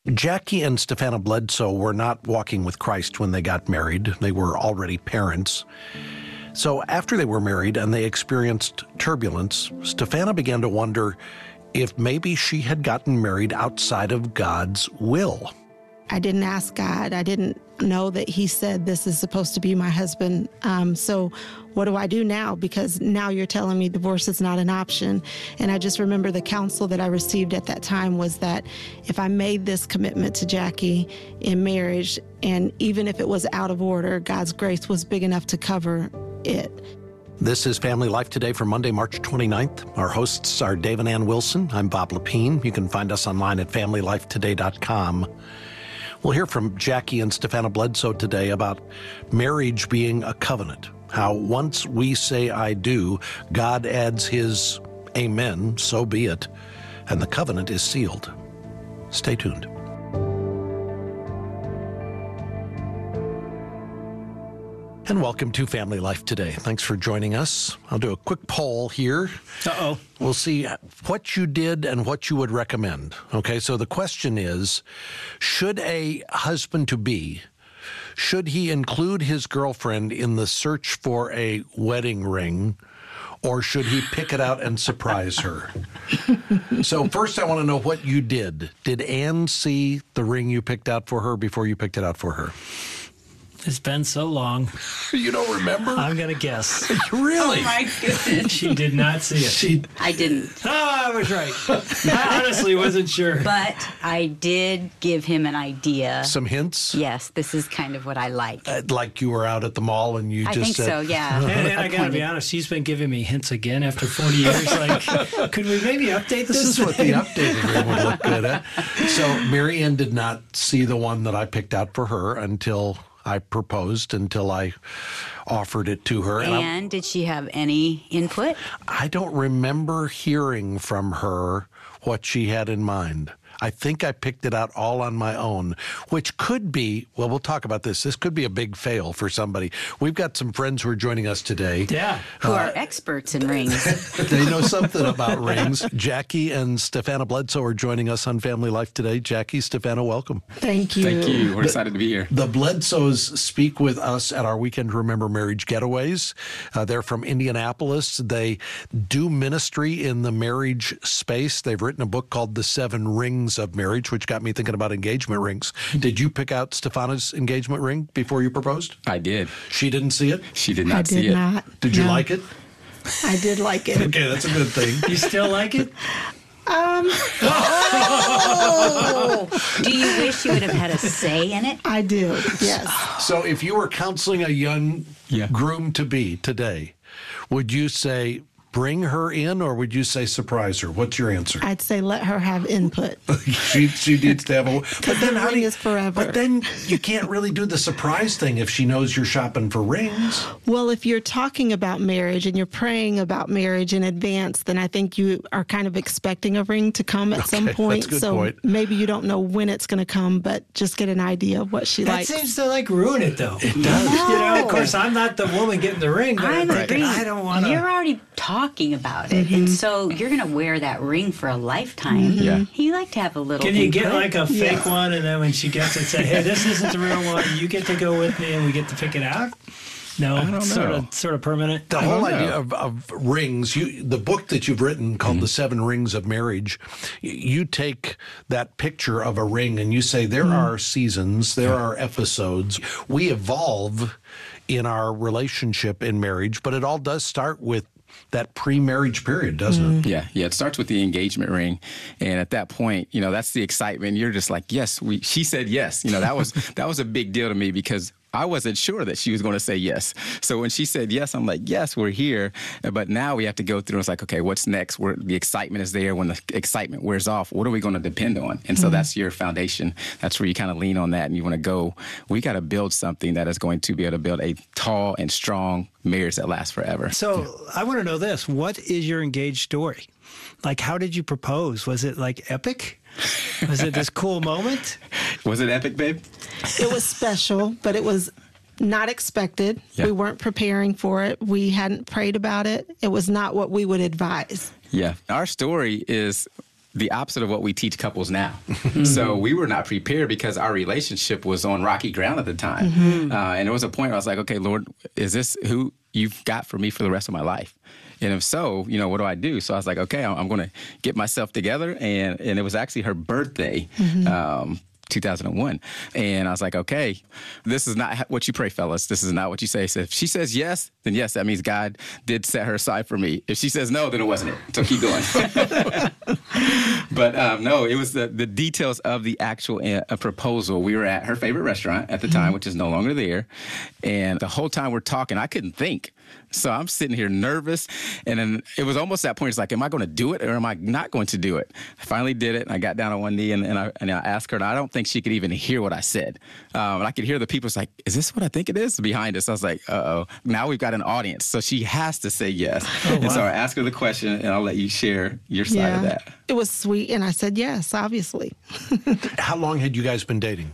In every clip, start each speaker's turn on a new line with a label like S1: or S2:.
S1: Jackie and Stefana Bledsoe were not walking with Christ when they got married. They were already parents. So after they were married and they experienced turbulence, Stefana began to wonder if maybe she had gotten married outside of God's will.
S2: I didn't ask God. I didn't know that he said this is supposed to be my husband. So what do I do now? Because now you're telling me divorce is not an option. And I just remember the counsel that I received at that time was that if I made this commitment to Jackie in marriage, and even if it was out of order, God's grace was big enough to cover it.
S1: This is Family Life Today for Monday, March 29th. Our hosts are Dave and Ann Wilson. I'm Bob Lepine. You can find us online at familylifetoday.com. We'll hear from Jackie and Stefana Bledsoe today about marriage being a covenant, how once we say I do, God adds his amen, so be it, and the covenant is sealed. Stay tuned. And welcome to Family Life Today. Thanks for joining us. I'll do a quick poll here.
S3: Uh-oh.
S1: We'll see what you did and what you would recommend. Okay, so the question is, should a husband-to-be, should he include his girlfriend in the search for a wedding ring, or should he pick it out and surprise her? So first I want to know what you did. Did Ann see the ring you picked out for her before you picked it out for her?
S3: It's been so long.
S1: You don't remember?
S3: I'm going to guess.
S1: Really?
S4: Oh, my goodness.
S3: She did not see it.
S4: I didn't.
S3: I was right. I honestly wasn't sure.
S4: But I did give him an idea.
S1: Some hints?
S4: Yes, this is kind of what I like.
S1: Like you were out at the mall and you
S4: I
S1: just
S4: think
S1: said...
S4: so, yeah.
S3: And I got to be honest, she's been giving me hints again after 40 years. Like, could we maybe update this?
S1: This is what the updated ring would look good at. So Mary Ann did not see the one that I picked out for her until I proposed, until I offered it to her.
S4: And did she have any input?
S1: I don't remember hearing from her what she had in mind. I think I picked it out all on my own, which could be, well, we'll talk about this. This could be a big fail for somebody. We've got some friends who are joining us today.
S3: Yeah.
S4: Who are experts in rings.
S1: They know something about rings. Jackie and Stefana Bledsoe are joining us on Family Life today. Jackie, Stefana, welcome.
S2: Thank you.
S5: Thank you. We're excited to be here.
S1: The Bledsoes speak with us at our Weekend Remember Marriage Getaways. They're from Indianapolis. They do ministry in the marriage space. They've written a book called The 7 Rings of Marriage, which got me thinking about engagement rings. Did you pick out Stefana's engagement ring before you proposed?
S5: I did.
S1: She didn't see it?
S5: She did
S2: I
S5: not see
S2: did
S5: it.
S2: not.
S1: Did you
S2: No.
S1: like it?
S2: I did like it.
S1: Okay, that's a good thing.
S3: You still like it?
S4: Do you wish you would have had a say in it?
S2: I do, yes.
S1: So if you were counseling a young groom-to-be today, would you say bring her in, or would you say surprise her? What's your answer?
S2: I'd say let her have input.
S1: she needs to have a... But then
S2: the ring is forever.
S1: But then you can't really do the surprise thing if she knows you're shopping for rings.
S2: Well, if you're talking about marriage and you're praying about marriage in advance, then I think you are kind of expecting a ring to come at some point.
S1: That's a good
S2: so
S1: point.
S2: maybe you don't know when it's going to come, but just get an idea of what she
S3: That
S2: likes.
S3: seems to ruin it, though.
S1: It does.
S3: You know, of course, I'm not the woman getting the ring, but I'm thinking, I don't want to.
S4: You're already talking about it, and so you're going to wear that ring for a lifetime.
S5: Yeah.
S4: You like to have a little
S3: Can you
S4: input.
S3: get like a fake one, and then when she gets it, say, hey, this isn't the real one. You get to go with me, and we get to pick it out? No,
S5: I don't know.
S3: Sort of permanent.
S1: The whole idea of rings, the book that you've written called The 7 Rings of Marriage, you take that picture of a ring and you say there are seasons, there are episodes. We evolve in our relationship in marriage, but it all does start with that pre-marriage period, doesn't it?
S5: Yeah. It starts with the engagement ring. And at that point, that's the excitement. You're just like, yes, she said yes. That was a big deal to me because I wasn't sure that she was going to say yes. So when she said yes, I'm like, yes, we're here. But now we have to go through. It's like, okay, what's next? The excitement is there. When the excitement wears off, what are we going to depend on? And so that's your foundation. That's where you kind of lean on that and you want to go. We got to build something that is going to be able to build a tall and strong marriage that lasts forever.
S3: So I want to know this. What is your engaged story? Like, how did you propose? Was it like epic? Was it this cool moment?
S5: Was it epic, babe?
S2: It was special, but it was not expected.
S5: Yeah.
S2: We weren't preparing for it. We hadn't prayed about it. It was not what we would advise.
S5: Yeah. Our story is the opposite of what we teach couples now. So we were not prepared because our relationship was on rocky ground at the time. And there was a point where I was like, okay, Lord, is this who you've got for me for the rest of my life? And if so, you know, what do I do? So I was like, okay, I'm going to get myself together. And it was actually her birthday, 2001. And I was like, okay, this is not what you pray, fellas. This is not what you say. So if she says yes, then yes, that means God did set her aside for me. If she says no, then it wasn't it. So keep going. But no, it was the details of the actual proposal. We were at her favorite restaurant at the time, which is no longer there. And the whole time we're talking, I couldn't think. So I'm sitting here nervous. And then it was almost that point. It's like, am I going to do it or am I not going to do it? I finally did it. And I got down on one knee and I asked her, and I don't think she could even hear what I said. And I could hear the people. It's like, is this what I think it is? Behind us. I was like, uh-oh. Now we've got an audience. So she has to say yes. Oh, wow. And so I asked her the question, and I'll let you share your side of that.
S2: It was sweet. And I said yes, obviously.
S1: How long had you guys been dating?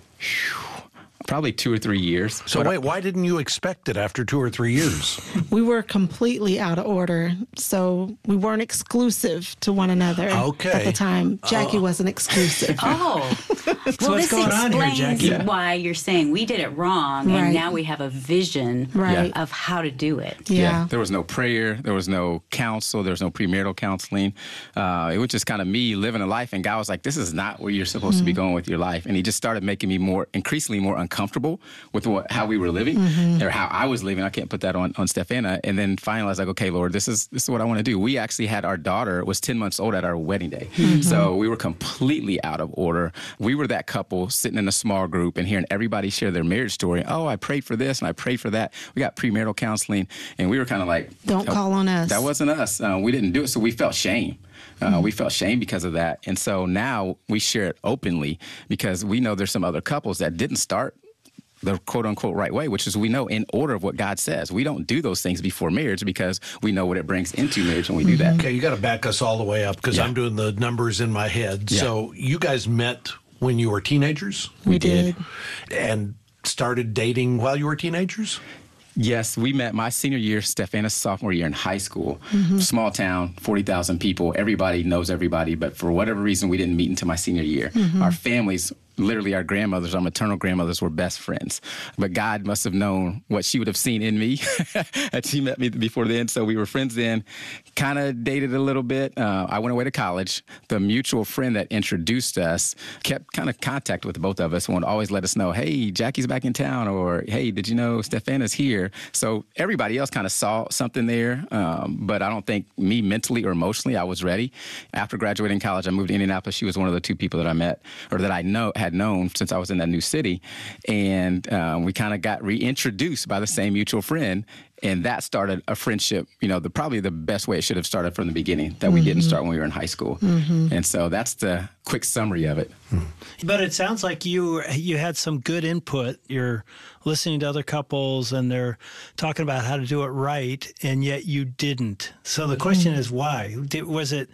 S5: Probably 2 or 3 years.
S1: So wait, why didn't you expect it after 2 or 3 years?
S2: We were completely out of order, so we weren't exclusive to one another at the time. Jackie wasn't exclusive.
S4: Well,
S3: what's
S4: this
S3: going on here,
S4: explains
S3: Jackie?
S4: why you're saying we did it wrong, and now we have a vision of how to do it.
S2: Yeah.
S5: There was no prayer. There was no counsel. There was no premarital counseling. It was just kind of me living a life, and God was like, this is not where you're supposed to be going with your life. And he just started making me increasingly more uncomfortable with how we were living or how I was living. I can't put that on Stefana. And then finally I was like, okay, Lord, this is what I want to do. We actually had our daughter was 10 months old at our wedding day. So we were completely out of order. We were that couple sitting in a small group and hearing everybody share their marriage story. Oh, I prayed for this and I prayed for that. We got premarital counseling, and we were kind of like,
S2: don't call on us.
S5: That wasn't us. We didn't do it. So we felt shame. We felt shame because of that. And so now we share it openly because we know there's some other couples that didn't start the quote-unquote right way, which is we know in order of what God says. We don't do those things before marriage because we know what it brings into marriage when we do that.
S1: Okay, you got to back us all the way up because I'm doing the numbers in my head. Yeah. So you guys met when you were teenagers?
S2: We did.
S1: And started dating while you were teenagers?
S5: Yes, we met my senior year, Stefana's sophomore year in high school. Small town, 40,000 people. Everybody knows everybody, but for whatever reason, we didn't meet until my senior year. Our families, literally our grandmothers, our maternal grandmothers were best friends. But God must have known what she would have seen in me had she met me before then. So we were friends then, kind of dated a little bit. I went away to college. The mutual friend that introduced us kept kind of contact with both of us and would always let us know, hey, Jackie's back in town, or hey, did you know Stefana's here? So everybody else kind of saw something there, but I don't think me mentally or emotionally I was ready. After graduating college, I moved to Indianapolis. She was one of the 2 people that I met or that I had known since I was in that new city. And we kind of got reintroduced by the same mutual friend. And that started a friendship, probably the best way it should have started from the beginning, that we didn't start when we were in high school. And so that's the quick summary of it.
S3: But it sounds like you had some good input. You're listening to other couples and they're talking about how to do it right, and yet you didn't. So the question is why? Was it,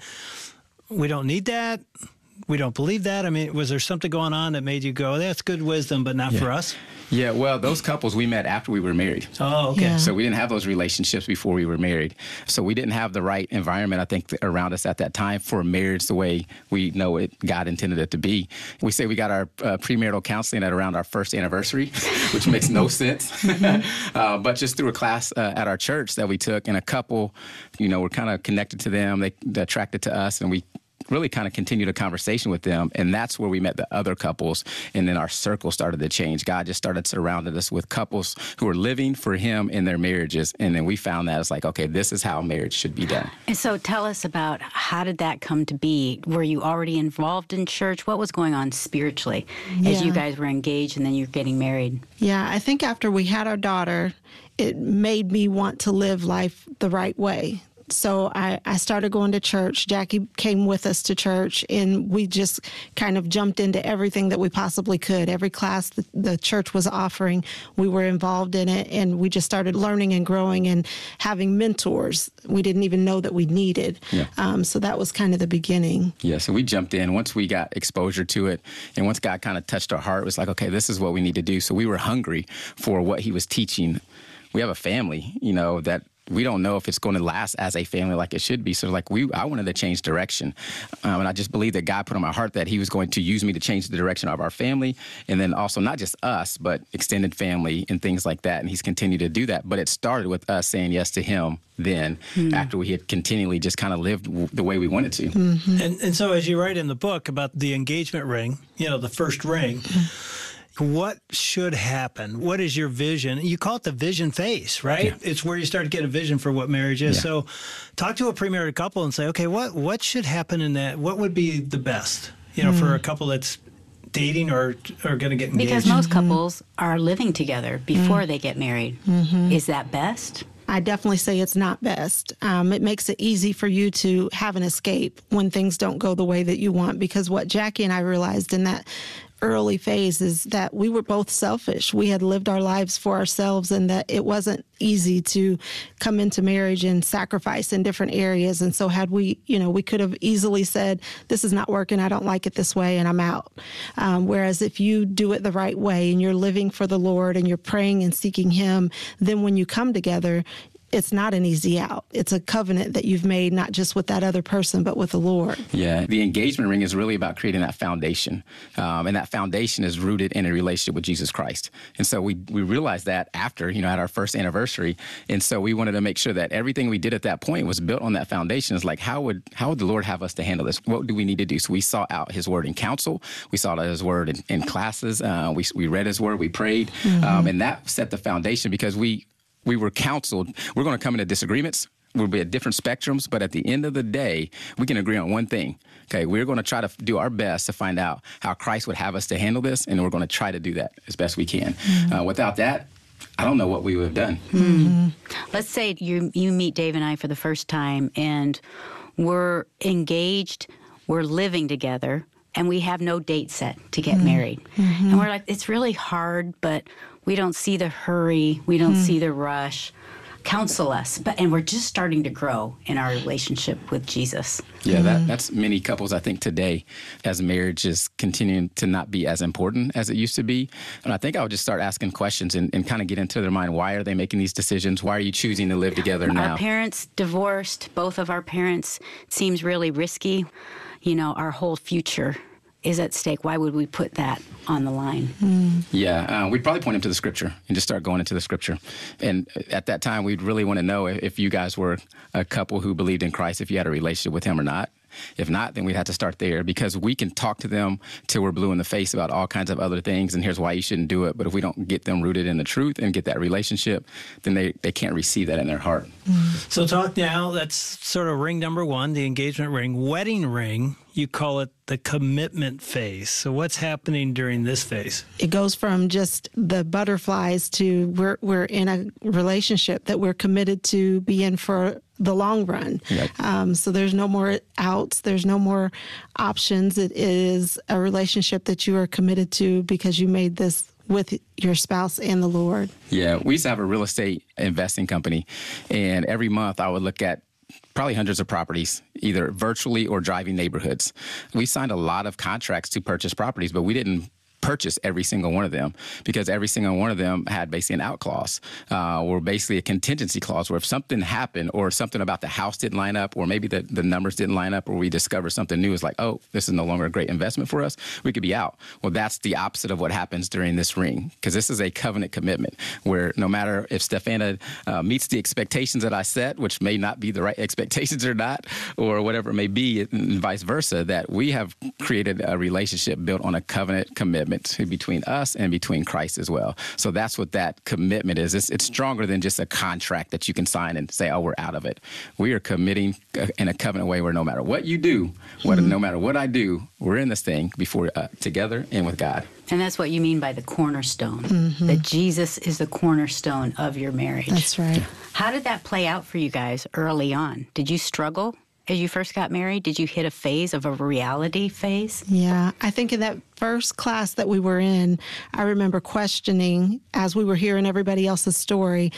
S3: we don't need that? We don't believe that? I mean, was there something going on that made you go, that's good wisdom, but not for us?
S5: Yeah, well, those couples we met after we were married.
S3: Oh, okay.
S2: Yeah.
S5: So we didn't have those relationships before we were married. So we didn't have the right environment, I think, around us at that time for marriage the way we know it, God intended it to be. We say we got our premarital counseling at around our first anniversary, which makes no sense. But just through a class at our church that we took, and a couple, we're kind of connected to them. They attracted to us, and we really kind of continued a conversation with them. And that's where we met the other couples. And then our circle started to change. God just started surrounding us with couples who were living for him in their marriages. And then we found that it's like, okay, this is how marriage should be done.
S4: And so tell us about, how did that come to be? Were you already involved in church? What was going on spiritually as you guys were engaged and then you're getting married?
S2: Yeah, I think after we had our daughter, it made me want to live life the right way. So I started going to church. Jackie came with us to church, and we just kind of jumped into everything that we possibly could. Every class the church was offering, we were involved in it, and we just started learning and growing and having mentors we didn't even know that we needed. Yeah. So that was kind of the beginning.
S5: Yeah, so we jumped in once we got exposure to it, and once God kind of touched our heart, it was like, okay, this is what we need to do. So we were hungry for what he was teaching. We have a family, that we don't know if it's going to last as a family like it should be. So like I wanted to change direction. And I just believe that God put on my heart that he was going to use me to change the direction of our family. And then also not just us, but extended family and things like that. And he's continued to do that. But it started with us saying yes to him then after we had continually just kind of lived the way we wanted to.
S3: And so as you write in the book about the engagement ring, the first ring, what should happen? What is your vision? You call it the vision phase, right? Yeah. It's where you start to get a vision for what marriage is. Yeah. So talk to a premarital couple and say, okay, what should happen in that? What would be the best, for a couple that's dating or going to get engaged?
S4: Because most couples are living together before they get married. Is that best?
S2: I definitely say it's not best. It makes it easy for you to have an escape when things don't go the way that you want, because what Jackie and I realized in that early phase is that we were both selfish. We had lived our lives for ourselves, and that it wasn't easy to come into marriage and sacrifice in different areas. And so had we, we could have easily said, this is not working, I don't like it this way, and I'm out. Whereas if you do it the right way and you're living for the Lord and you're praying and seeking him, then when you come together, it's not an easy out. It's a covenant that you've made, not just with that other person, but with the Lord.
S5: Yeah, the engagement ring is really about creating that foundation. And that foundation is rooted in a relationship with Jesus Christ. And so we realized that after, at our first anniversary. And so we wanted to make sure that everything we did at that point was built on that foundation. It's like, how would the Lord have us to handle this? What do we need to do? So we sought out his word in counsel. We sought out his word in classes. We read his word. We prayed. And that set the foundation, because we were counseled. We're going to come into disagreements. We'll be at different spectrums, but at the end of the day, we can agree on one thing. Okay, we're going to try to do our best to find out how Christ would have us to handle this, and we're going to try to do that as best we can. Without that, I don't know what we would have done.
S4: Let's say you meet Dave and I for the first time, and we're engaged, we're living together, and we have no date set to get married. And we're like, it's really hard, but we don't see the hurry. We don't see the rush. Counsel us. And we're just starting to grow in our relationship with Jesus.
S5: Yeah, that's many couples, I think, today, as marriage is continuing to not be as important as it used to be. And I think I would just start asking questions and kind of get into their mind. Why are they making these decisions? Why are you choosing to live together now?
S4: Our parents divorced. Both of our parents. Seems really risky. Our whole future is at stake. Why would we put that on the line?
S5: Yeah, we'd probably point him to the scripture and just start going into the scripture. And at that time, we'd really want to know if you guys were a couple who believed in Christ, if you had a relationship with him or not. If not, then we'd have to start there, because we can talk to them till we're blue in the face about all kinds of other things, and here's why you shouldn't do it. But if we don't get them rooted in the truth and get that relationship, then they can't receive that in their heart.
S3: So talk now, that's sort of ring number one, the engagement ring. Wedding ring, you call it the commitment phase. So what's happening during this phase?
S2: It goes from just the butterflies to we're in a relationship that we're committed to be in for the long run. Yep. So there's no more outs. There's no more options. It is a relationship that you are committed to because you made this with your spouse and the Lord.
S5: Yeah, we used to have a real estate investing company, and every month I would look at probably hundreds of properties, either virtually or driving neighborhoods. We signed a lot of contracts to purchase properties, but we didn't purchase every single one of them, because every single one of them had basically an out clause or basically a contingency clause where if something happened or something about the house didn't line up, or maybe the numbers didn't line up, or we discover something new, is like, oh, this is no longer a great investment for us, we could be out. Well, that's the opposite of what happens during this ring, because this is a covenant commitment where no matter if Stefana meets the expectations that I set, which may not be the right expectations or not, or whatever it may be, and vice versa, that we have created a relationship built on a covenant commitment between us and between Christ as well. So that's what that commitment is. It's stronger than just a contract that you can sign and say, oh, we're out of it. We are committing in a covenant way where no matter what you do, no matter what I do, we're in this thing before together and with God.
S4: And that's what you mean by the cornerstone, that Jesus is the cornerstone of your marriage.
S2: That's right.
S4: How did that play out for you guys early on? Did you struggle as you first got married? Did you hit a phase of a reality phase?
S2: Yeah, I think in that first class that we were in, I remember questioning as we were hearing everybody else's story.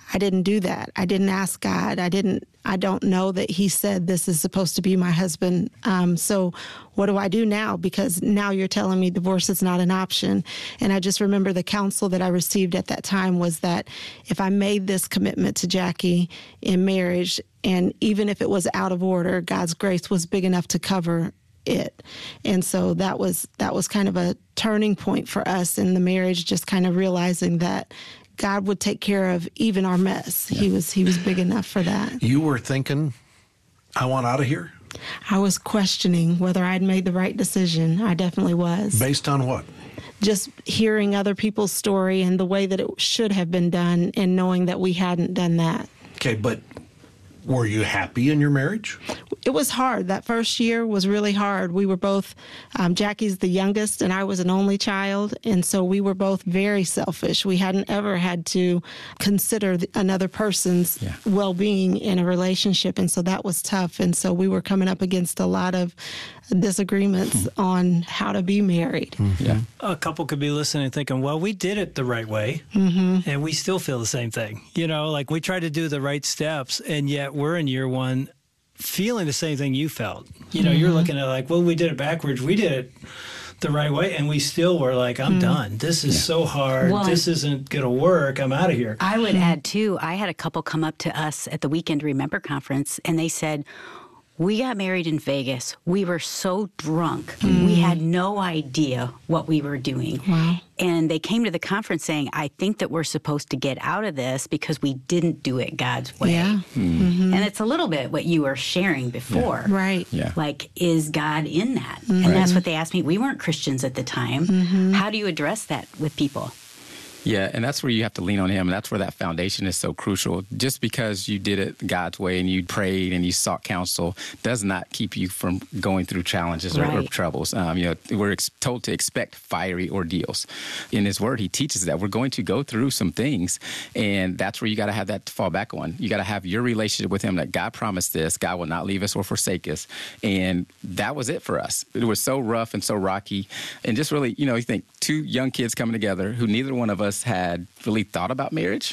S2: I didn't do that. I didn't ask God. I don't know that he said this is supposed to be my husband. So what do I do now? Because now you're telling me divorce is not an option. And I just remember the counsel that I received at that time was that if I made this commitment to Jackie in marriage, and even if it was out of order, God's grace was big enough to cover it. And so that was kind of a turning point for us in the marriage, just kind of realizing that God would take care of even our mess. Yeah. He was big enough for that.
S1: You were thinking, I want out of here?
S2: I was questioning whether I'd made the right decision. I definitely was.
S1: Based on what?
S2: Just hearing other people's story and the way that it should have been done and knowing that we hadn't done that.
S1: Okay, but were you happy in your marriage?
S2: It was hard. That first year was really hard. We were both, Jackie's the youngest and I was an only child. And so we were both very selfish. We hadn't ever had to consider another person's well-being in a relationship. And so that was tough. And so we were coming up against a lot of disagreements on how to be married.
S3: Yeah. A couple could be listening thinking, well, we did it the right way and we still feel the same thing. You know, like we tried to do the right steps and yet we're in year one feeling the same thing you felt. You know, you're looking at like, well, we did it backwards. We did it the right way. And we still were like, I'm done. This is so hard. Well, this isn't going to work. I'm out of here.
S4: I would add too, I had a couple come up to us at the Weekend Remember conference and they said, we got married in Vegas. We were so drunk. We had no idea what we were doing.
S2: Wow.
S4: And they came to the conference saying, I think that we're supposed to get out of this because we didn't do it God's way.
S2: Yeah.
S4: And it's a little bit what you were sharing before.
S2: Yeah. Right.
S5: Yeah.
S4: Like, is God in that? And that's what they asked me. We weren't Christians at the time. How do you address that with people?
S5: Yeah, and that's where you have to lean on him, and that's where that foundation is so crucial. Just because you did it God's way and you prayed and you sought counsel does not keep you from going through challenges or troubles. We're told to expect fiery ordeals. In his word, he teaches that we're going to go through some things, and that's where you got to have that to fall back on. You got to have your relationship with him that God promised this. God will not leave us or forsake us, and that was it for us. It was so rough and so rocky, and just really, you think two young kids coming together who neither one of us had really thought about marriage.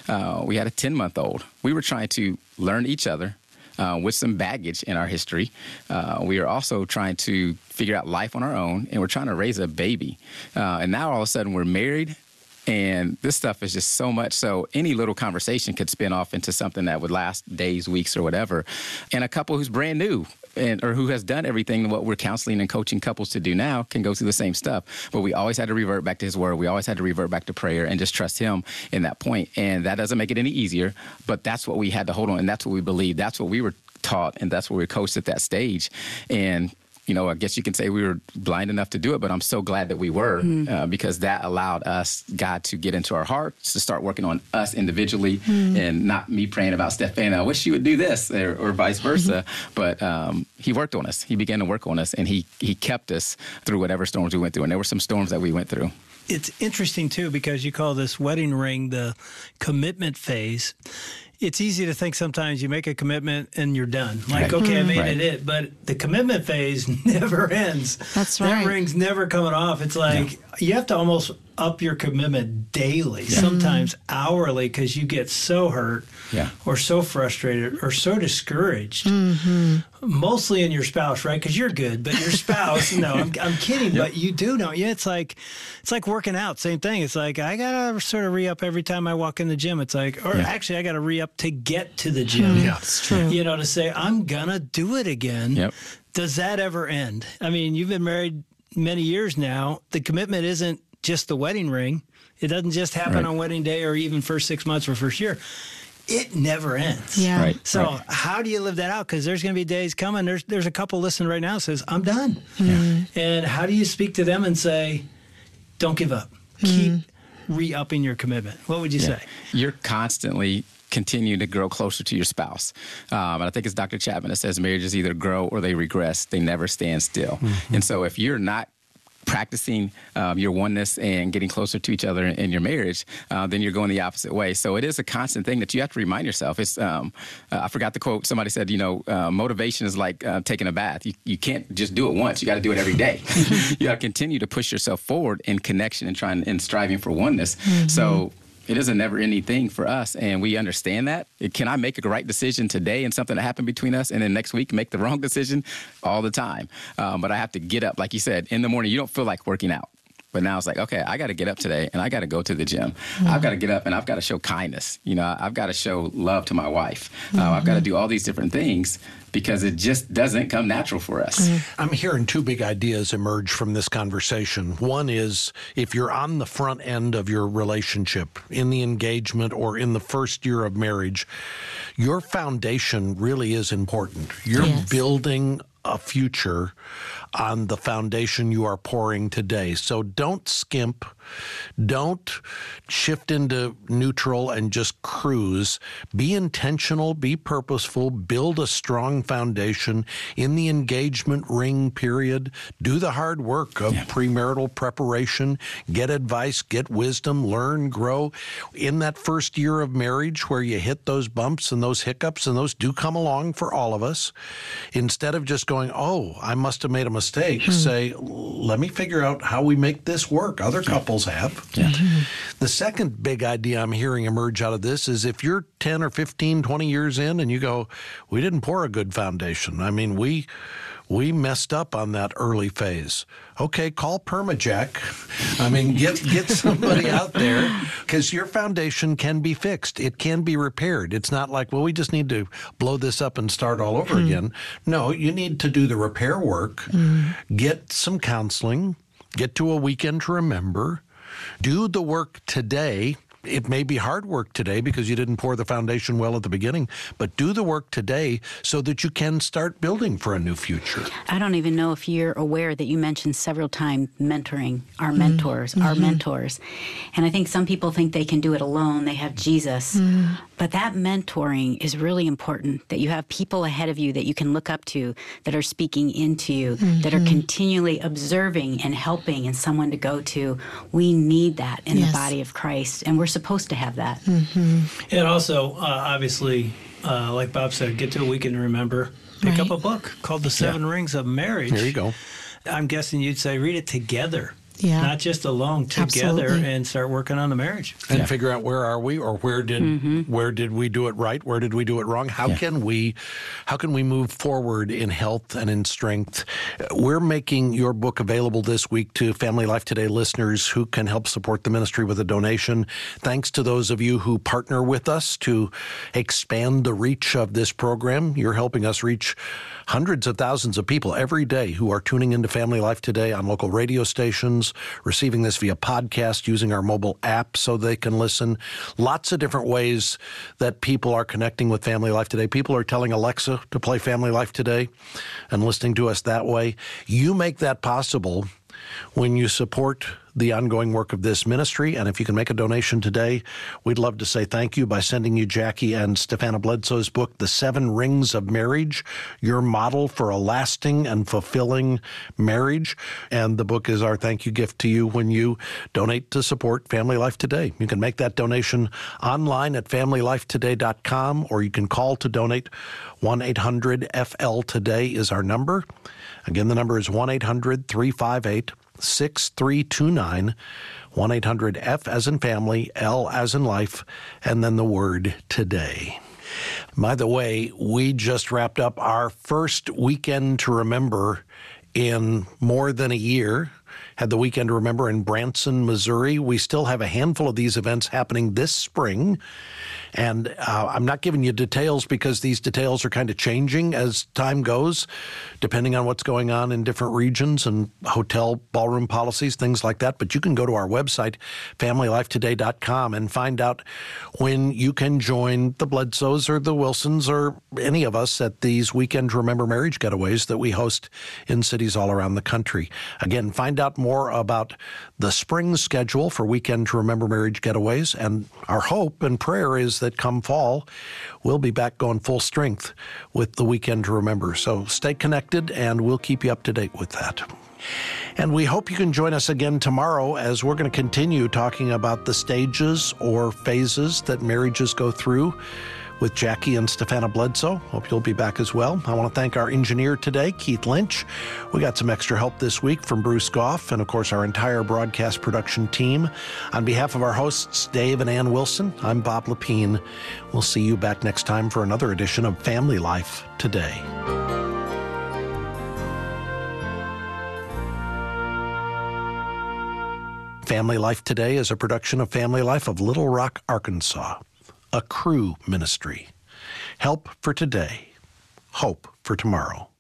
S5: We had a 10-month-old. We were trying to learn each other with some baggage in our history. We are also trying to figure out life on our own, and we're trying to raise a baby. And now all of a sudden we're married, and this stuff is just so much. So any little conversation could spin off into something that would last days, weeks, or whatever. And a couple who's brand new or who has done everything what we're counseling and coaching couples to do now can go through the same stuff. But we always had to revert back to his word. We always had to revert back to prayer and just trust him in that point. And that doesn't make it any easier, but that's what we had to hold on. And that's what we believed. That's what we were taught. And that's what we were coached at that stage. And I guess you can say we were blind enough to do it, but I'm so glad that we were because that allowed us, God, to get into our hearts, to start working on us individually and not me praying about Stefan, I wish you would do this or vice versa. But he worked on us. He began to work on us, and he kept us through whatever storms we went through. And there were some storms that we went through.
S3: It's interesting, too, because you call this wedding ring the commitment phase. It's easy to think sometimes you make a commitment and you're done. Like, okay, I made it. But the commitment phase never ends.
S2: That's right.
S3: That ring's never coming off. It's like you have to almost up your commitment daily, sometimes hourly, because you get so hurt or so frustrated or so discouraged. Mostly in your spouse, right? Because you're good, but your spouse, no, I'm kidding, but you do know. Yeah, it's like working out, same thing. It's like I got to sort of re-up every time I walk in the gym. It's like, or actually I got to re-up to get to the gym.
S2: Yeah, it's true.
S3: To say, I'm going to do it again. Yep. Does that ever end? I mean, you've been married many years now. The commitment isn't just the wedding ring. It doesn't just happen on wedding day or even first 6 months or first year. It never ends.
S2: Yeah.
S5: Right.
S3: So how do you live that out? Because there's going to be days coming. There's a couple listening right now that says, I'm done. And how do you speak to them and say, don't give up. Keep re-upping your commitment? What would you say?
S5: You're constantly continue to grow closer to your spouse. And I think it's Dr. Chapman that says marriages either grow or they regress. They never stand still. And so if you're not practicing your oneness and getting closer to each other in your marriage, then you're going the opposite way. So it is a constant thing that you have to remind yourself. It's I forgot the quote. Somebody said, motivation is like taking a bath. You can't just do it once. You got to do it every day. You got to continue to push yourself forward in connection and striving for oneness. So It is a never-ending thing for us, and we understand that. Can I make a right decision today and something that happened between us, and then next week make the wrong decision? All the time. But I have to get up. Like you said, in the morning, you don't feel like working out. But now it's like, okay, I got to get up today and I got to go to the gym. I've got to get up and I've got to show kindness. I've got to show love to my wife. I've got to do all these different things because it just doesn't come natural for us.
S1: I'm hearing two big ideas emerge from this conversation. One is if you're on the front end of your relationship, in the engagement or in the first year of marriage, your foundation really is important. You're building a future on the foundation you are pouring today. So don't skimp. Don't shift into neutral and just cruise. Be intentional, be purposeful, build a strong foundation in the engagement ring period. Do the hard work of premarital preparation, get advice, get wisdom, learn, grow. In that first year of marriage where you hit those bumps and those hiccups, and those do come along for all of us, instead of just going, oh, I must have made a mistake, say, let me figure out how we make this work. Other couples have. The second big idea I'm hearing emerge out of this is if you're 10 or 15, 20 years in and you go, we didn't pour a good foundation. I mean, we messed up on that early phase. Okay, call Permajack. I mean, get somebody out there, because your foundation can be fixed. It can be repaired. It's not like, well, we just need to blow this up and start all over again. No, you need to do the repair work, get some counseling, get to a weekend to remember, do the work today. It may be hard work today because you didn't pour the foundation well at the beginning, but do the work today so that you can start building for a new future.
S4: I don't even know if you're aware that you mentioned several times mentoring, our mentors, our mentors. And I think some people think they can do it alone. They have Jesus. But that mentoring is really important, that you have people ahead of you that you can look up to, that are speaking into you, that are continually observing and helping, and someone to go to. We need that in the body of Christ, and we're supposed to have that.
S3: And also, obviously, like Bob said, get to a weekend to remember. Pick up a book called The Seven Rings of Marriage.
S1: There you go.
S3: I'm guessing you'd say read it together.
S2: Yeah.
S3: Not just alone, together.
S2: Absolutely.
S3: And start working on the marriage.
S1: And figure out where are we, or where did we do it right? Where did we do it wrong? How can we move forward in health and in strength? We're making your book available this week to Family Life Today listeners who can help support the ministry with a donation. Thanks to those of you who partner with us to expand the reach of this program. You're helping us reach hundreds of thousands of people every day who are tuning into Family Life Today on local radio stations, receiving this via podcast, using our mobile app so they can listen. Lots of different ways that people are connecting with Family Life Today. People are telling Alexa to play Family Life Today and listening to us that way. You make that possible when you support the ongoing work of this ministry. And if you can make a donation today, we'd love to say thank you by sending you Jackie and Stefana Bledsoe's book, The Seven Rings of Marriage, your model for a lasting and fulfilling marriage. And the book is our thank you gift to you when you donate to support Family Life Today. You can make that donation online at familylifetoday.com, or you can call to donate. 1-800-FL-TODAY is our number. Again, the number is 1-800-358-6329, 1-800-F as in family, L as in life, and then the word today. By the way, we just wrapped up our first weekend to remember in more than a year. Had the weekend to remember in Branson, Missouri. We still have a handful of these events happening this spring. And I'm not giving you details because these details are kind of changing as time goes, depending on what's going on in different regions and hotel ballroom policies, things like that. But you can go to our website, familylifetoday.com, and find out when you can join the Bledsoes or the Wilsons or any of us at these Weekend to Remember Marriage Getaways that we host in cities all around the country. Again, find out more about the spring schedule for Weekend to Remember Marriage Getaways. And our hope and prayer is that come fall, we'll be back going full strength with the Weekend to Remember. So stay connected, and we'll keep you up to date with that. And we hope you can join us again tomorrow as we're going to continue talking about the stages or phases that marriages go through. with Jackie and Stefana Bledsoe. Hope you'll be back as well. I want to thank our engineer today, Keith Lynch. We got some extra help this week from Bruce Goff and, of course, our entire broadcast production team. On behalf of our hosts, Dave and Ann Wilson, I'm Bob Lepine. We'll see you back next time for another edition of Family Life Today. Family Life Today is a production of Family Life of Little Rock, Arkansas, a Cru ministry. Help for today, hope for tomorrow.